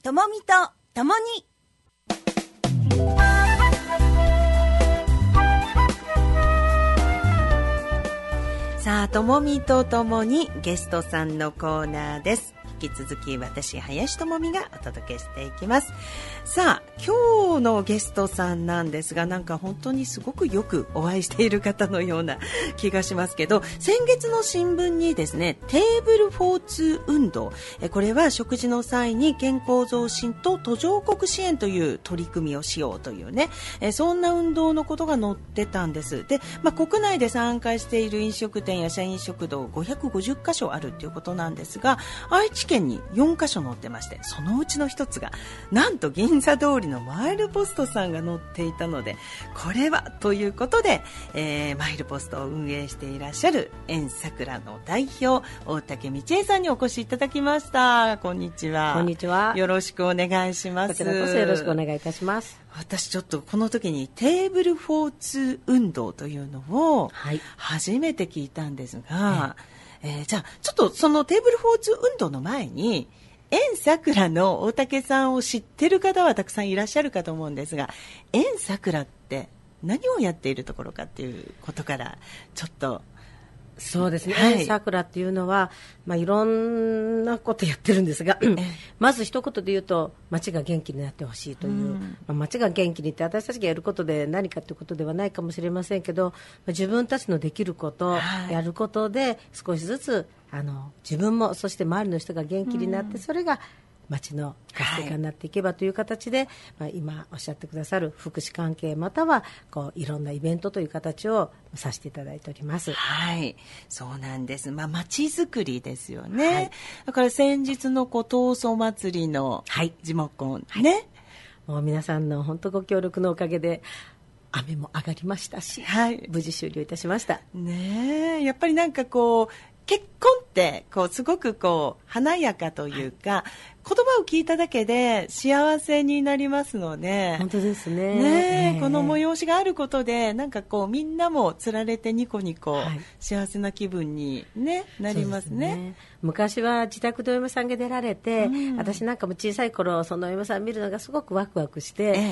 ともみとともに。さあ、ともみとともにゲストさんのコーナーです。引き続き私林智美がお届けしていきます。さあ、今日のゲストさんなんですが、なんか本当にすごくよくお会いしている方のような気がしますけど、先月の新聞にですね、テーブルフォーツ運動、これは食事の際に健康増進と途上国支援という取り組みをしようというね、そんな運動のことが載ってたんです。で、国内で参加している飲食店や社員食堂550カ所あるということなんですが、愛知県に4カ所載ってまして、そのうちの一つがなんと銀座通りのマイルポストさんが載っていたので、これはということで、マイルポストを運営していらっしゃる縁桜の代表大竹道恵さんにお越しいただきました。こんにちは。 こんにちは。 よろしくお願いします。 こちらこそよろしくお願いいたします。 私ちょっとこの時にテーブルフォーツ運動というのを初めて聞いたんですが、じゃあちょっとそのテーブルフォーツ運動の前に、縁桜の大竹さんを知ってる方はたくさんいらっしゃるかと思うんですが、縁桜って何をやっているところかっていうことからちょっと。 そうですね、縁桜っていうのは、いろんなことやってるんですがまず一言で言うと、街が元気になってほしいという、街が元気にって私たちがやることで何かということではないかもしれませんけど、自分たちのできること、やることで少しずつ自分もそして周りの人が元気になって、それが町の活性化になっていけばという形で、今おっしゃってくださる福祉関係またはいろんなイベントという形をさせていただいております。 はい、そうなんです。町づくりですよね。だから先日の闘争祭りの地元ね、 もう皆さんの本当ご協力のおかげで雨も上がりましたし、無事終了いたしましたね。やっぱりなんか結婚ってすごく華やかというか、言葉を聞いただけで幸せになりますので。 本当ですね。 この催しがあることでなんかみんなもつられてニコニコ、幸せな気分に、なりますね。 昔は自宅でお嫁さんが出られて、私なんかも小さい頃そのお嫁さん見るのがすごくワクワクして、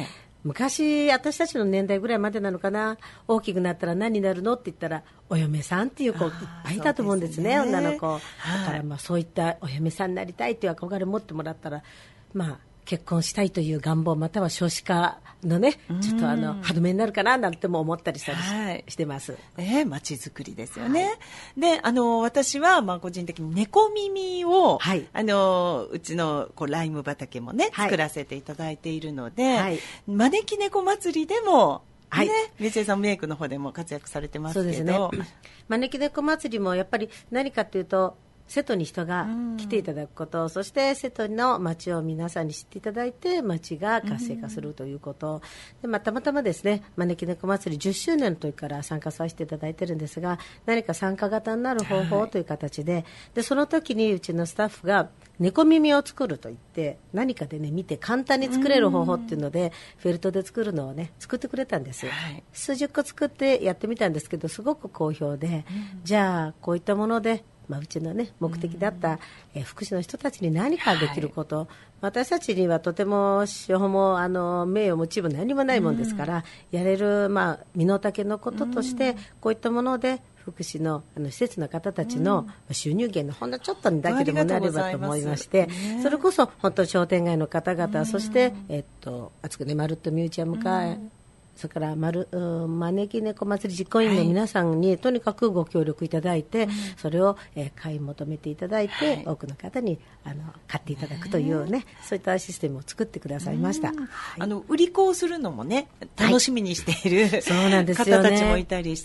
昔私たちの年代ぐらいまでなのかな、大きくなったら何になるのって言ったらお嫁さんっていう子いっぱいいたと思うんですね、女の子。だからそういったお嫁さんになりたいという憧れを持ってもらったら、結婚したいという願望または少子化のね、ちょっと歯止めになるかななんても思ったりしたりしてます。 街づくりですよね。で、私は個人的に猫耳を、うちのライム畑もね、作らせていただいているので、招き猫祭りでも道恵さんメイクの方でも活躍されてますけど。そうですね。 招き猫祭りもやっぱり何かというと、瀬戸に人が来ていただくこと、そして瀬戸の町を皆さんに知っていただいて町が活性化するということ、でたまたまですね、招き猫祭り10周年の時から参加させていただいているんですが、何か参加型になる方法という形で、その時にうちのスタッフが猫耳を作ると言って何かでね見て簡単に作れる方法っていうので、フェルトで作るのをね作ってくれたんですよ。数十個作ってやってみたんですけど、すごく好評で、じゃあこういったものでうちの、目的だった、福祉の人たちに何かできること、私たちにはとても司法も名誉も地位も何もないもんですから、やれる、身の丈のこととして、こういったもので福祉の、施設の方たちの収入源のほんのちょっとにだけでもなればと思いまして、それこそ本当商店街の方々、そして厚くねまるっとミュージアムか、それから招き猫祭り実行委員の皆さんにとにかくご協力いただいて、それを買い求めていただいて、多くの方に買っていただくというね、そういったシステムを作ってくださいました。 売り子をするのもね、楽しみにしている、 そうなんですよね、 方たちもいたりして、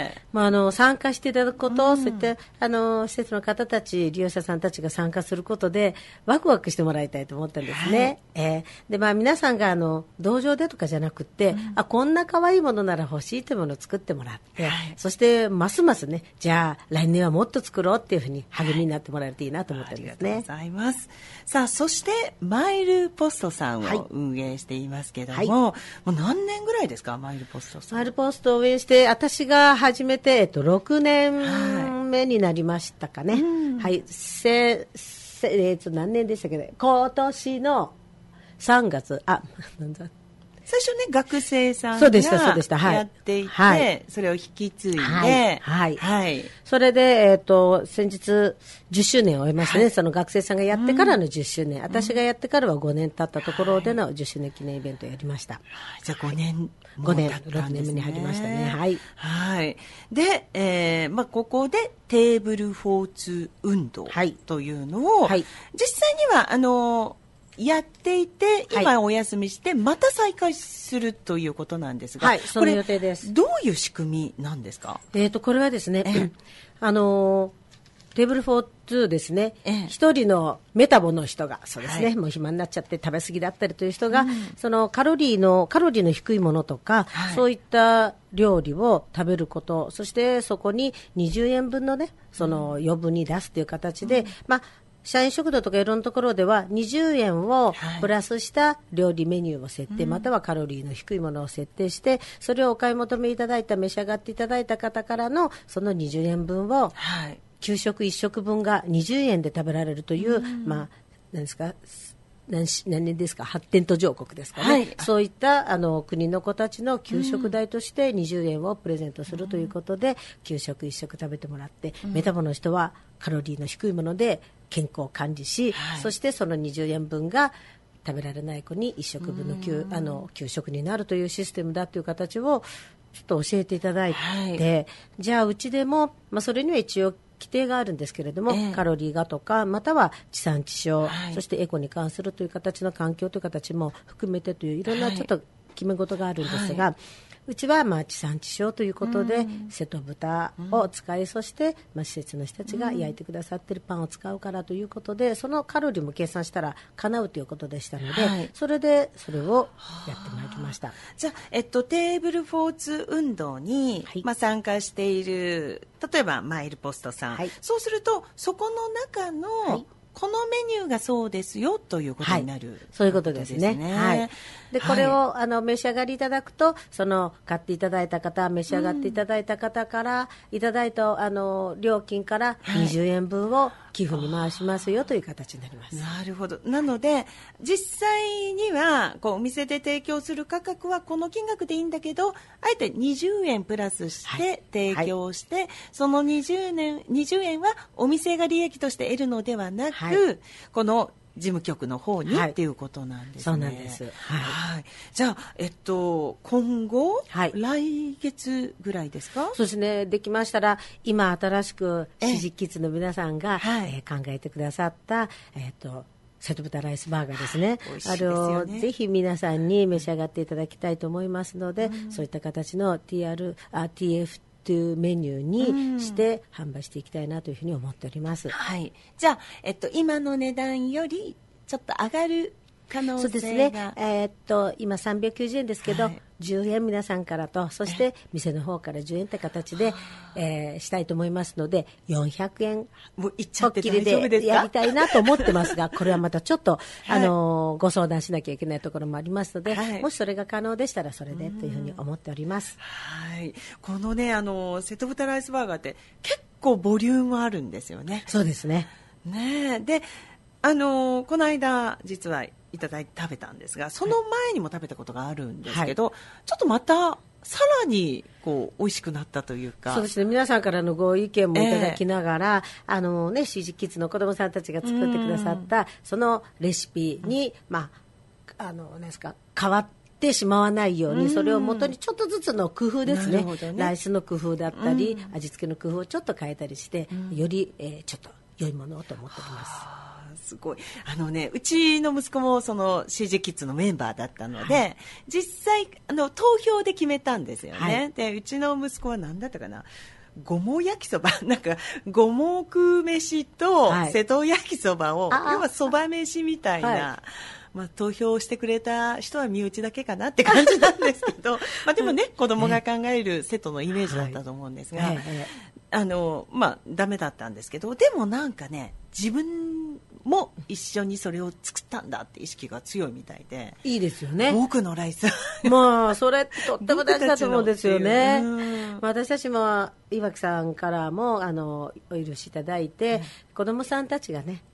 参加していただくこと、そういった施設の方たち、利用者さんたちが参加することでワクワクしてもらいたいと思ったんですね。で皆さんが同情でとかじゃなくて、こんな可愛いものなら欲しいというものを作ってもらって、そしてますますね、じゃあ来年はもっと作ろうっていうふうに励みになってもらえるといいなと思ってるんですね。 ありがとうございます。さあ、そしてマイルポストさんを運営していますけども、もう何年ぐらいですか、マイルポストさん。 マイルポストを運営して私が始めて、6年目になりましたかね。何年でしたっけね、今年の 3月、なんだ。 最初ね、学生さんそうでした、はい、 やっていて、 はい、 それを引き継いで、 はい。それで、先日、10周年を終えましたね、その学生さんがやってからの10周年、私がやってからは5年経ったところでの10周年記念イベントをやりました。 じゃあ5年 5年、6年目に入りましたね。はい。 はい。で、ここでテーブルフォーツ運動というのを、実際には、やっていて、今お休みして、また再開するということなんですが、 その予定です。 どういう仕組みなんですか？ これはですね、テーブルフォーツですね、一人のメタボの人が、そうですね、もう暇になっちゃって食べ過ぎだったりという人が、そのカロリーの低いものとか、そういった料理を食べること、そしてそこに20円分のね、その余分に出すという形で、社員食堂とかいろんなところでは20円をプラスした料理メニューを設定、またはカロリーの低いものを設定して、それをお買い求めいただいた、召し上がっていただいた方からのその20円分を、給食1食分が20円で食べられるという、何ですか、何年ですか、発展途上国ですかね、そういった国の子たちの給食代として20円をプレゼントするということで、給食1食食べてもらって、メタボの人はカロリーの低いもので健康を管理し、そしてその20円分が食べられない子に1食分の給食になるというシステムだという形をちょっと教えていただいて、じゃあうちでも、それには一応規定があるんですけれども、カロリーがとか、または地産地消、そしてエコに関するという形の環境という形も含めてといういろんなちょっと決め事があるんですが、うちは地産地消ということで、瀬戸豚を使い、そして、施設の人たちが焼いてくださっているパンを使うからということで、そのカロリーも計算したら叶うということでしたので、それでそれをやってまいりました。 じゃあ、テーブルフォーツ運動に、参加している、例えばマイルポストさん、そうするとそこの中の、このメニューがそうですよということになる、 そういうことですね。でこれを召し上がりいただくと、その買っていただいた方、召し上がっていただいた方からいただいた料金から20円分を寄付に回しますよという形になります。 なるほど。なので実際にはお店で提供する価格はこの金額でいいんだけど、あえて20円プラスして提供して、その20円はお店が利益として得るのではなく、この事務局の方にっていうことなんですね。 そうなんです。 じゃあ、今後、来月ぐらいですか？ そうですね。できましたら、今新しくシジキッズの皆さんが、考えてくださった、瀬戸豚ライスバーガーですね。 美味しいですよね。 ぜひ皆さんに召し上がっていただきたいと思いますので、そういった形の TF というメニューにして販売していきたいなというふうに思っております。 じゃあ、今の値段よりちょっと上がる可能性が。そうですね。 今390円ですけど、10円皆さんからと、そして店の方から10円って形で、したいと思いますので、400円もういっちゃって大丈夫ですか？ やりたいなと思ってますが、これはまたちょっと、ご相談しなきゃいけないところもありますので、もしそれが可能でしたらそれでというふうに思っております。 このね、瀬戸豚ライスバーガーって結構ボリュームあるんですよね。 そうですね。 で、この間実はいただいて食べたんですが、その前にも食べたことがあるんですけど、ちょっとまたさらに美味しくなったというか。 そうですね。皆さんからのご意見もいただきながら、シジキッズの子どもさんたちが作ってくださったそのレシピに、なんですか、変わってしまわないように、それを元にちょっとずつの工夫ですね。ライスの工夫だったり、味付けの工夫をちょっと変えたりして、より、ちょっと良いものをと思っております。 すごい。うちの息子もその CG キッズのメンバーだったので、実際投票で決めたんですよね。で、うちの息子は何だったかな、五目焼きそば、なんか五目飯と瀬戸焼きそばを、要はそば飯みたいな、投票してくれた人は身内だけかなって感じなんですけど、でもね、子供が考える瀬戸のイメージだったと思うんですが、ダメだったんですけど、でもなんかね、自分も一緒にそれを作ったんだって意識が強いみたいで、いいですよね。 僕のライスそれとっても大事だと思うんですよね。私たちも岩木さんからもお許しいただいて、子どもさんたちがね、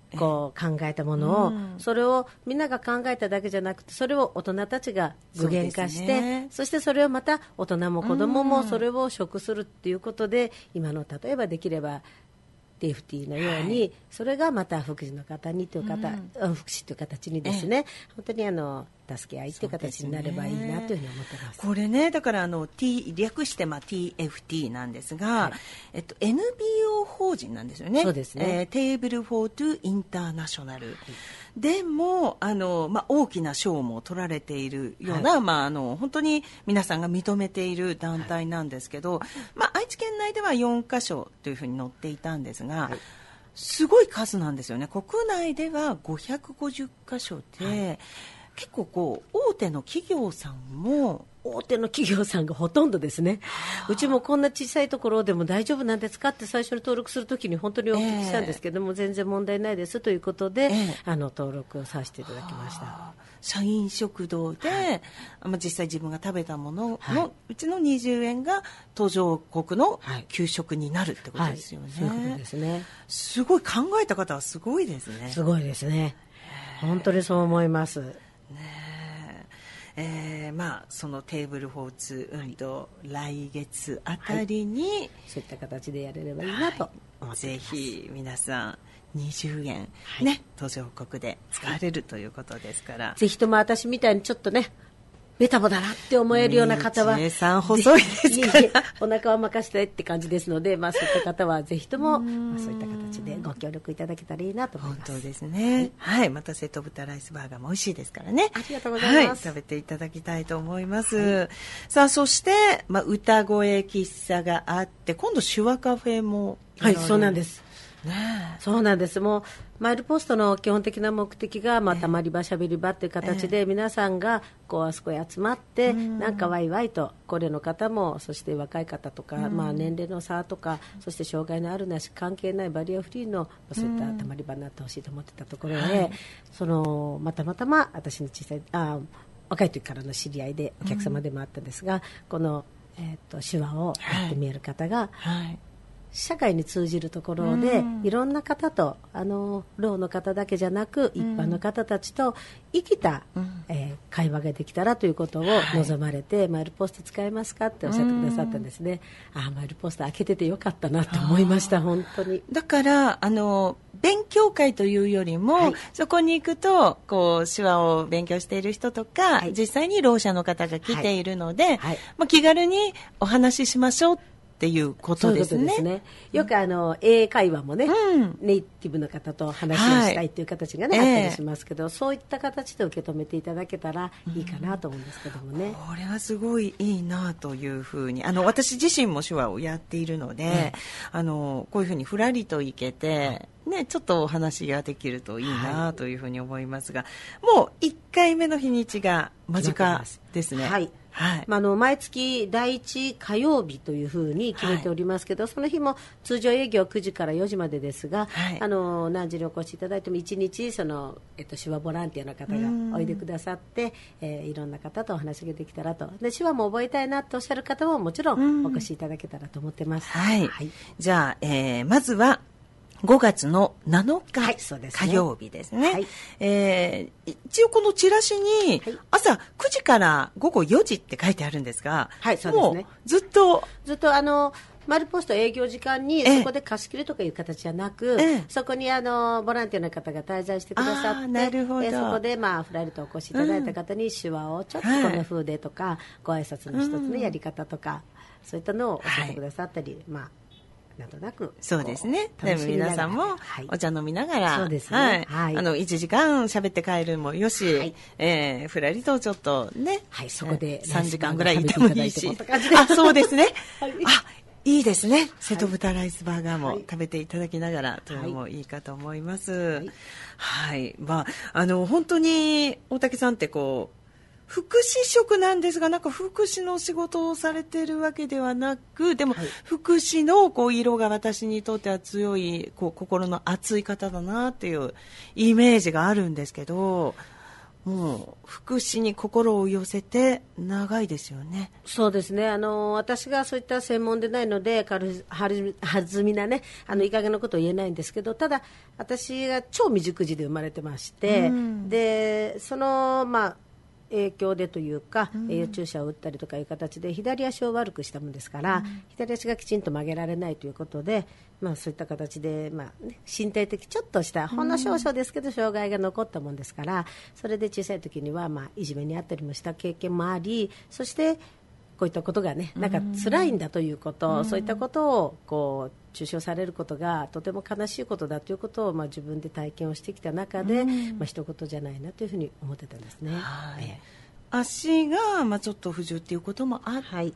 こう考えたものを、それをみんなが考えただけじゃなくて、それを大人たちが具現化して、 そしてそれをまた大人も子供もそれを食するっていうことで、今の例えばできればTFT のように、それがまた福祉の方にという方、福祉という形にですね、本当に助け合いという形になればいいなというふうに思ってます。 これね、だから略してTFT なんですが、NPO 法人なんですよね。 そうですね。 テーブル・フォー・トゥ・インターナショナル、でも大きな賞も取られているような、本当に皆さんが認めている団体なんですけど、愛知県内では4カ所というふうに載っていたんですが、すごい数なんですよね。国内では550カ所で、結構大手の企業さんも、 大手の企業さんがほとんどですね。うちもこんな小さいところでも大丈夫なんですかって最初に登録するときに本当にお聞きしたんですけども、全然問題ないですということで、登録をさせていただきました。 社員食堂で、実際自分が食べたもののうちの20円が途上国の給食になるってことですよね。 そういうことですね。 すごい考えた方はすごいですね。 すごいですね。本当にそう思います。 そのテーブルフォーツ運動、来月あたりに、 そういった形でやれればいいなと思っています。 ぜひ皆さん20円、途上国で使われるということですから、 ぜひとも私みたいにちょっとねベタボだなって思えるような方は、 さん細いですからお腹を任せてって感じですので、そういった方はぜひともそういった形でご協力いただけたらいいなと思います。 本当ですね。また瀬戸豚ライスバーガーも美味しいですからね。 ありがとうございます。 食べていただきたいと思います。さあ、そして、歌声喫茶があって、今度手話カフェも。 そうなんです。そうなんです。もうマイルポストの基本的な目的が、たまり場しゃべり場という形で、皆さんがあそこへ集まって、なんかワイワイと、高齢の方もそして若い方とか、年齢の差とか、そして障害のあるなし関係ないバリアフリーのそういったたまり場になってほしいと思ってたところで、たまたま私の小さい若い時からの知り合いでお客様でもあったんですが、この、手話をやって見える方が、社会に通じるところで、いろんな方とろうの方だけじゃなく、一般の方たちと生きた、会話ができたらということを望まれて、マイルポスト使えますかっておっしゃってくださったんですね。マイルポスト開けててよかったなと思いました。本当に。 だから勉強会というよりも、そこに行くと手話を勉強している人とか、実際にろう者の方が来ているので、気軽にお話ししましょうっていうことですね。 そういうことですね。よく英会話もね、ネイティブの方と話をしたいっていう形がね、あったりしますけど、そういった形で受け止めていただけたらいいかなと思うんですけどもね。 これはすごいいいなというふうに、私自身も手話をやっているので、こういうふうにふらりと行けて、ちょっとお話ができるといいなというふうに思いますが、もう1回目の日にちが間近ですね。毎月第1火曜日というふうに決めておりますけど、その日も通常営業9時から4時までですが、何時にお越しいただいても1日手話ボランティアの方がおいでくださって、いろんな方とお話ができたらと。で、手話も覚えたいなとおっしゃる方ももちろんお越しいただけたらと思ってます。 じゃあ、まずは5月の7日、火曜日ですね。一応このチラシに、朝9時から午後4時って書いてあるんですが、もうずっとマイルポスト営業時間にそこで貸し切りとかいう形じゃなく、そこにボランティアの方が滞在してくださって、そこでふらりとお越しいただいた方に手話をちょっとこんな風でとか、ご挨拶の一つのやり方とか、そういったのを教えてくださったり、なんとなくそうですね。でも皆さんもお茶飲みながら、 そうですね。 1時間喋って帰るもよし、ふらりとちょっとね、 そこで 3時間ぐらいいてもいいし、そうですね。いいですね。瀬戸豚ライスバーガーも食べていただきながらというのもいいかと思います。本当に大竹さんって福祉職なんですが、福祉の仕事をされているわけではなく、でも福祉の色が私にとっては強い、心の熱い方だなっていうイメージがあるんですけど、 もう福祉に心を寄せて長いですよね。 そうですね。私がそういった専門でないので弾みなねいい加減なことを言えないんですけど、ただ私が超未熟児で生まれてまして、でその影響でというか、栄養注射を打ったりとかいう形で左足を悪くしたものですから、左足がきちんと曲げられないということで、そういった形で、身体的ちょっとしたほんの少々ですけど障害が残ったものですから、それで小さい時には、いじめにあったりもした経験もあり、そしてこういったことがねなんか辛いんだということ、そういったことをこう中傷されることがとても悲しいことだということを、自分で体験をしてきた中で、一言じゃないなというふうに思ってたんですね。 足が、ちょっと不自由っていうこともあって、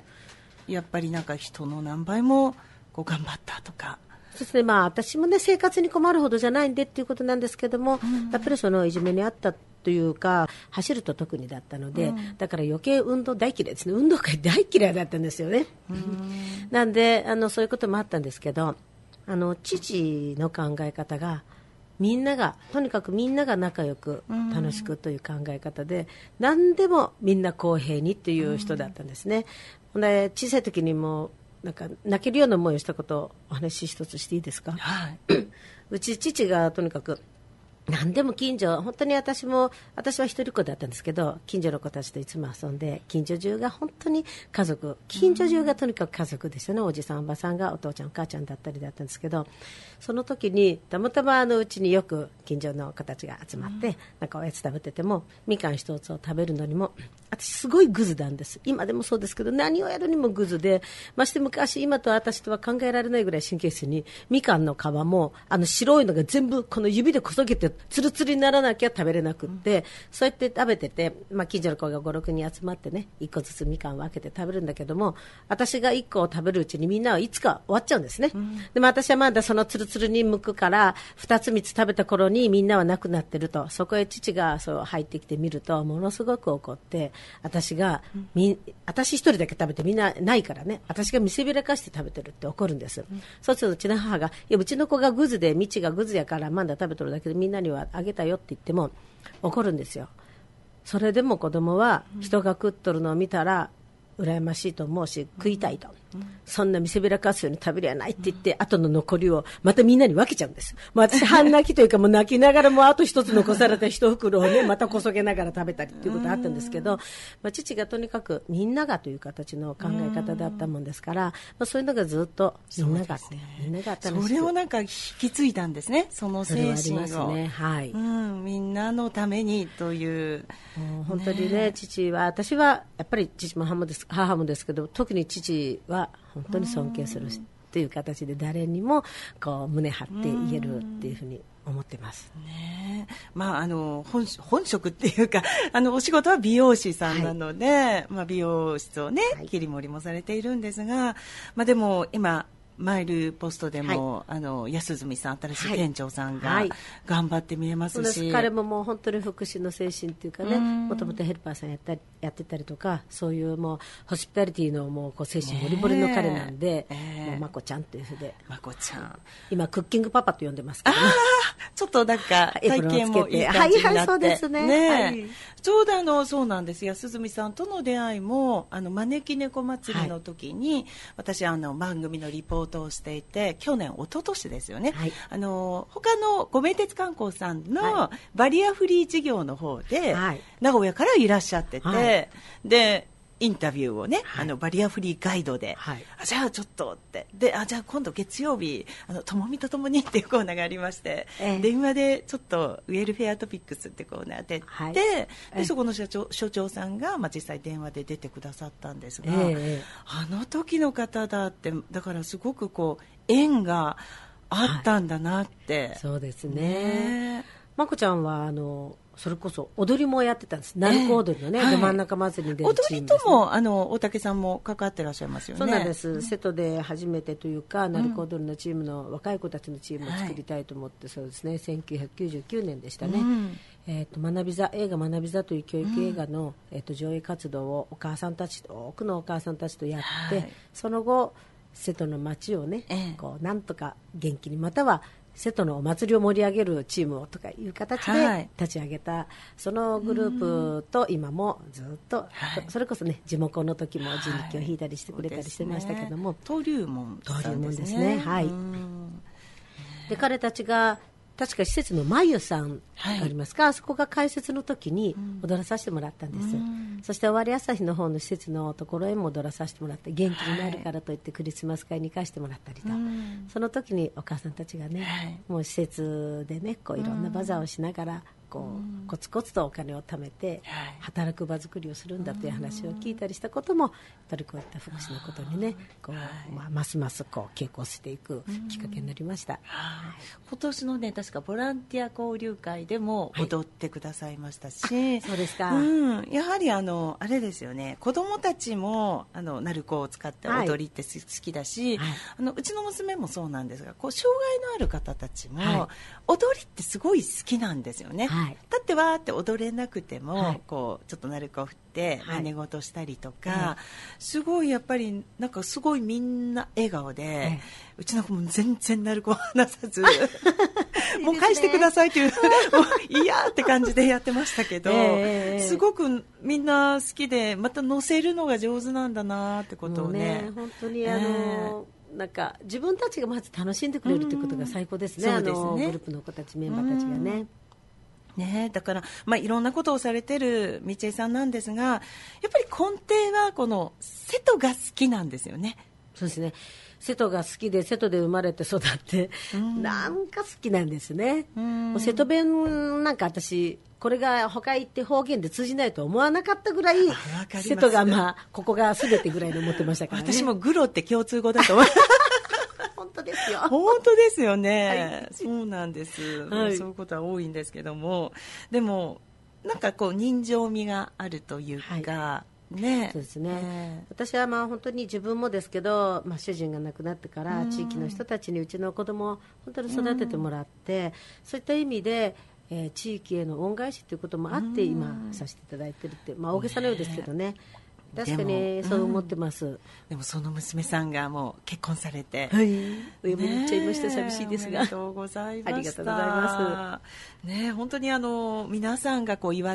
やっぱりなんか人の何倍もこう頑張ったとか。 そうですね。私もね生活に困るほどじゃないんでっていうことなんですけども、やっぱりそのいじめにあったというか走ると特にだったので、だから余計運動大嫌いですね。運動会大嫌いだったんですよね。なんでそういうこともあったんですけど、父の考え方がとにかくみんなが仲良く楽しくという考え方で、何でもみんな公平にという人だったんですね。で小さい時にもなんか泣けるような思いをしたことをお話し一つしていいですか？うち父がとにかく何でも近所、本当に私は一人っ子だったんですけど、近所の子たちといつも遊んで、近所中が本当に家族、近所中がとにかく家族でしたね。おじさんおばさんがお父ちゃんお母ちゃんだったりだったんですけど、その時にたまたまうちによく近所の子たちが集まって、なんかおやつ食べててもみかん一つを食べるのにも私すごいグズなんです。今でもそうですけど、何をやるにもグズで、まして昔今と私とは考えられないぐらい神経質に、みかんの皮も白いのが全部この指でこそげてツルツルにならなきゃ食べれなくって、そうやって食べてて、近所の子が5、6人集まってね1個ずつみかんを分けて食べるんだけども、私が1個を食べるうちにみんなはいつか終わっちゃうんですね。でも私はまだそのツルツルに剥くから2つ3つ食べた頃にみんなはなくなってると、そこへ父がそう入ってきてみるとものすごく怒って、私一人だけ食べてみんなないからね、私が見せびらかして食べてるって怒るんです。そうするとうちの母が、いやうちの子がグズでみちがグズやからまだ食べとるだけでみんなにはあげたよって言っても怒るんですよ。それでも子供は人が食っとるのを見たら羨ましいと思うし食いたいと、そんな見せびらかすように食べりゃないって言って、後の残りをまたみんなに分けちゃうんです。私半泣きというかもう泣きながらもあと一つ残された一袋をねまたこそげながら食べたりっていうことがあったんですけど、父がとにかくみんながという形の考え方だったもんですから、そういうのがずっとみんなが楽しく、 それをなんか引き継いだんですね、その精神を。 それはありますね。 みんなのためにという、 本当にね、私はやっぱり父も母もですけど、特に父は本当に尊敬するという形で誰にもこう胸張って言えるっていうふうに思ってます。 本職っていうかお仕事は美容師さんなので、美容室をね、切り盛りもされているんですが、でも今マイルポストでも、安住さん、新しい店長さんが頑張って見えますし、 彼ももう本当に福祉の精神っていうかね、もともとヘルパーさんやってたりとか、そういうもうホスピタリティのもうこう精神ボリボリの彼なんで、もうまこちゃんというふうで、 まこちゃん今クッキングパパと呼んでますからね。 ちょっとなんか体験もいい感じになって、 そうですね。 ちょうどそうなんです。安住さんとの出会いも招き猫祭りの時に、私番組のリポートをしていて、去年一昨年ですよね、他のご名鉄観光さんのバリアフリー事業の方で、名古屋からいらっしゃってて、でインタビューをね、バリアフリーガイドで、じゃあちょっとってで、じゃあ今度月曜日ともみとともにっていうコーナーがありまして、電話でちょっとウェルフェアトピックスってコーナーで、でそこの所長さんが、実際電話で出てくださったんですが、あの時の方だって、だからすごくこう縁があったんだなって、 そうですね。まこちゃんはそれこそ踊りもやってたんです。鳴子踊りのね、ど真ん中祭りに出るチームです、ね、 踊りとも大竹さんも関わってらっしゃいますよね。 そうなんです。瀬戸で初めてというか、鳴子踊りのチームの若い子たちのチームを作りたいと思って、そうですね、1999年でしたね。映画学び座という教育映画の、上映活動を多くのお母さんたちとやって、その後瀬戸の町をね、こうなんとか元気に、または瀬戸のお祭りを盛り上げるチームをとかいう形で立ち上げた、そのグループと今もずっと、それこそね地元の時も人力を引いたりしてくれたりしてましたけども、 登竜門ですね。はい。で彼たちが確か施設のまゆさんがありますか、あそこが開設の時に踊らさせてもらったんです、そして終わり朝日の方の施設のところへも踊らさせてもらって、元気になるからといってクリスマス会に行かせてもらったりと、その時にお母さんたちがね、もう施設でねこういろんなバザーをしながらこうコツコツとお金を貯めて働く場作りをするんだという話を聞いたりしたことも、やっぱりこういった福祉のことにねこう、ますますこう傾向していくきっかけになりました。 今年のね確かボランティア交流会でも踊ってくださいましたし、 そうですか、 やはりあれですよね、子どもたちも鳴子を使って踊りって好きだし、うちの娘もそうなんですが、こう障害のある方たちも踊りってすごい好きなんですよね。立ってわーって踊れなくても、こうちょっと鳴子を振って真似事したりとか、すごいやっぱりなんかすごいみんな笑顔で、うちの子も全然鳴子を離さずもう返してくださいっていうもういやーって感じでやってましたけど、すごくみんな好きで、また乗せるのが上手なんだなってことをね、 本当になんか自分たちがまず楽しんでくれるということが最高ですね、 そうですね、 グループの子たちメンバーたちがね。 だから、いろんなことをされてる道枝さんなんですが、やっぱり根底はこの瀬戸が好きなんですよね。 そうですね、瀬戸が好きで瀬戸で生まれて育って、なんか好きなんですね。もう瀬戸弁なんか私これが他行って方言で通じないと思わなかったぐらい、瀬戸がここが全てぐらいの思ってましたからね。 私もグロって共通語だと思う本当ですよ。 本当ですよね、そうなんです、そういうことは多いんですけども、でもなんかこう人情味があるというか、そうですね、私は本当に自分もですけど、主人が亡くなってから地域の人たちにうちの子供を本当に育ててもらって、そういった意味で、地域への恩返しということもあって今させていただいているって、大げさなようですけどね、確かにそう思ってます。 でもその娘さんがもう結婚されて、 お嫁に行っちゃいました。寂しいですが、 ありがとうございました。 ありがとうございます。 本当に皆さんがこう祝って、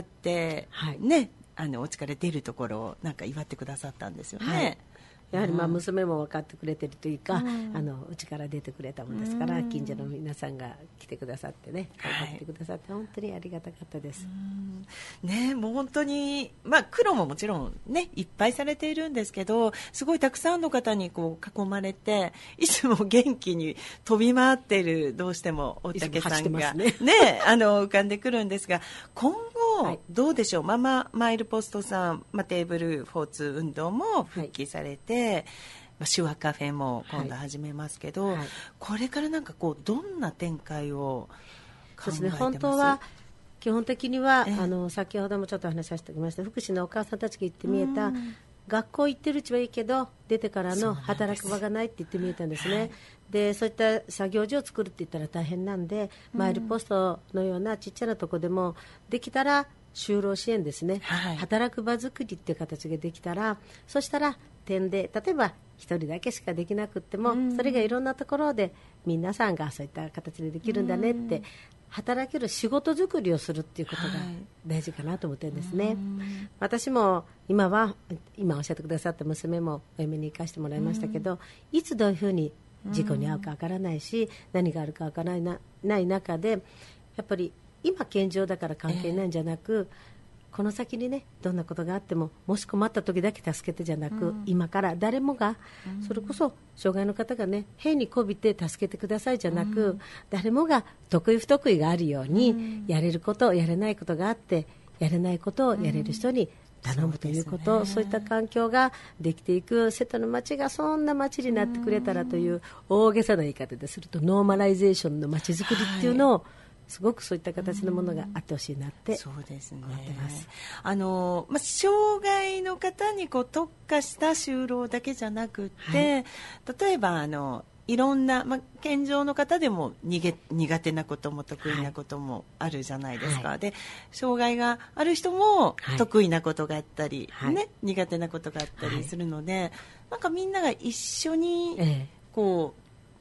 お家から出るところをなんか祝ってくださったんですよね。 やはり娘も分かってくれてるというか、うちから出てくれたもんですから、近所の皆さんが来てくださってね、買いに来てくださって、本当にありがたかったです。 もう本当に、苦労ももちろんねいっぱいされているんですけど、すごいたくさんの方にこう囲まれて、いつも元気に飛び回っている、どうしても大竹さんが浮かんでくるんですが、今後どうでしょう、マママイルポストさん、テーブル4-2運動も復帰されて、手話カフェも今度始めますけど、これからなんかこうどんな展開を考えてます？そうですね、 本当は基本的には先ほどもちょっと話させておきました、福祉のお母さんたちが言ってみえた、学校行ってるうちはいいけど出てからの働く場がないって言ってみえたんですね。でそういった作業所を作るって言ったら大変なんで、マイルポストのようなちっちゃなとこでもできたら就労支援ですね、働く場作りっていう形ができたら、そしたら点で例えば1人だけしかできなくっても、それがいろんなところで皆さんがそういった形でできるんだねって、働ける仕事作りをするっていうことが大事かなと思ってるんですね。私も今おっしゃってくださった娘もお嫁に行かせてもらいましたけど、いつどういうふうに事故に遭うかわからないし、何があるかわからない中で、やっぱり今健常だから関係ないんじゃなく、この先にねどんなことがあっても、もし困った時だけ助けてじゃなく、今から誰もが、それこそ障害の方がね変にこびて助けてくださいじゃなく、誰もが得意不得意があるように、やれることやれないことがあって、やれないことをやれる人に頼むということ、そういった環境ができていく、瀬戸の町がそんな町になってくれたらという大げさな言い方ですると、ノーマライゼーションの町づくりっていうのを、すごくそういった形のものがあってほしいなって思ってます。 障害の方にこう特化した就労だけじゃなくて、例えばいろんな、健常の方でも苦手なことも得意なこともあるじゃないですか、で障害がある人も得意なことがあったり、苦手なことがあったりするので、なんかみんなが一緒にこう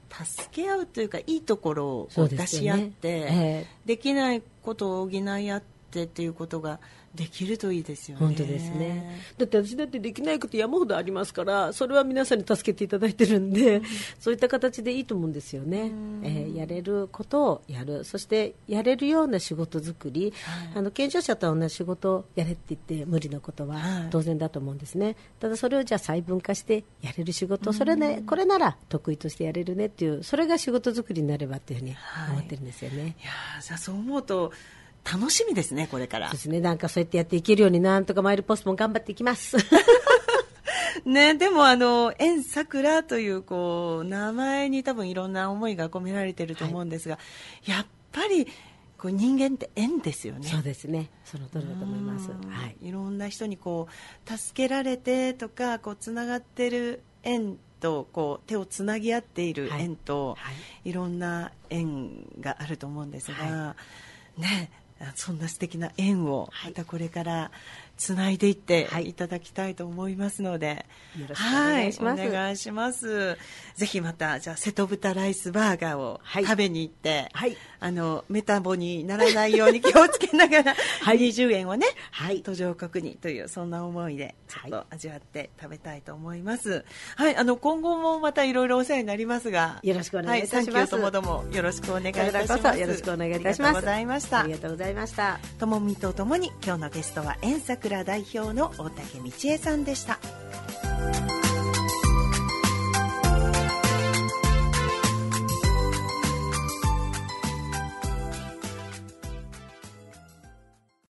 助け合うというか、いいところを出し合って、できないことを補い合ってっていうことができるといいですよね。 本当ですね。だって私だってできないこと山ほどありますから、それは皆さんに助けていただいてるんで、そういった形でいいと思うんですよね。やれることをやる、そしてやれるような仕事作り、健常者と同じ仕事をやれって言って無理なことは当然だと思うんですね。ただそれをじゃあ細分化してやれる仕事、それね、これなら得意としてやれるねっていう、それが仕事作りになればっていうふうに思ってるんですよね。 いや、じゃあそう思うと楽しみですね、これから。 そうですね、なんかそうやってやっていけるように、なんとかマイルポストも頑張っていきますね、でも縁さくらという名前に多分いろんな思いが込められていると思うんですが、やっぱり人間って縁ですよね。 そうですね、その通りだと思います。 いろんな人に助けられてとかつながってる縁と手をつなぎ合っている縁と、いろんな縁があると思うんですが、ね、そんな素敵な縁をまたこれからつないでいっていただきたいと思いますので、 よろしくお願いします。 お願いします。ぜひまたじゃあ瀬戸豚ライスバーガーを食べに行って、メタボにならないように気をつけながら、20円をね、途上国にというそんな思いでちょっと味わって食べたいと思います。今後もまたいろいろお世話になりますが、 よろしくお願いいたします。 サンキューともどもよろしくお願いいたします。 よろしくお願いいたします。 ありがとうございました。 ありがとうございました。 ともみとともに今日のゲストは縁さくら代表の大竹道恵さんでした。